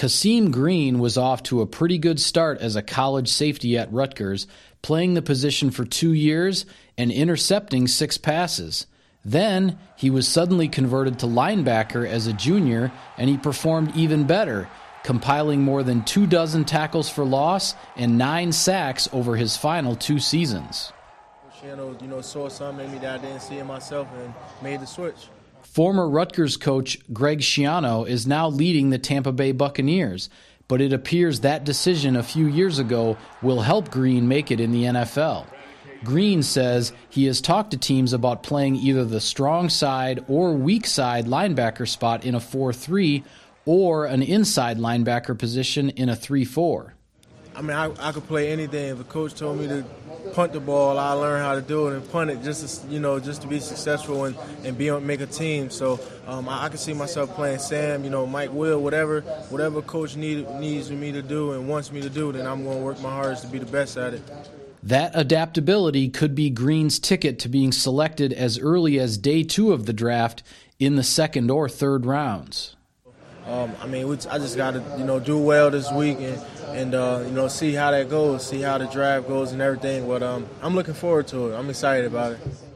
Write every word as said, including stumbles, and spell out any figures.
Kasim Green was off to a pretty good start as a college safety at Rutgers, playing the position for two years and intercepting six passes. Then he was suddenly converted to linebacker as a junior, and he performed even better, compiling more than two dozen tackles for loss and nine sacks over his final two seasons. You know, saw something in me that I didn't see in myself and made the switch. Former Rutgers coach Greg Schiano is now leading the Tampa Bay Buccaneers, but it appears that decision a few years ago will help Green make it in the N F L. Green says he has talked to teams about playing either the strong side or weak side linebacker spot in a four three or an inside linebacker position in a three four. I mean, I, I could play anything. If a coach told me to punt the ball, I learn how to do it and punt it just to, you know, just to be successful and, and be on, make a team. So um, I, I can see myself playing Sam, you know, Mike Will, whatever whatever coach need, needs me to do and wants me to do, then I'm going to work my hardest to be the best at it. That adaptability could be Green's ticket to being selected as early as day two of the draft in the second or third rounds. Um, I mean, we, I just got to, you know, do well this week and, and uh, you know, see how that goes, see how the draft goes and everything. But um, I'm looking forward to it. I'm excited about it.